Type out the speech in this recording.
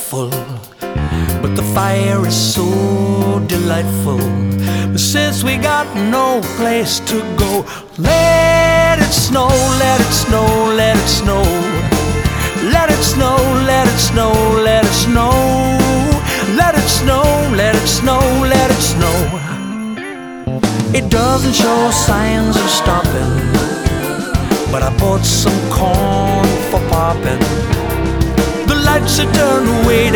frightful, but the fire is so delightful. Since we got no place to go, let it snow, let it snow, let it snow. Let it snow, let it snow, let it snow. Let it snow, let it snow, let it snow. It doesn't show signs of stopping, but I bought some corn for popping. The lights are turned way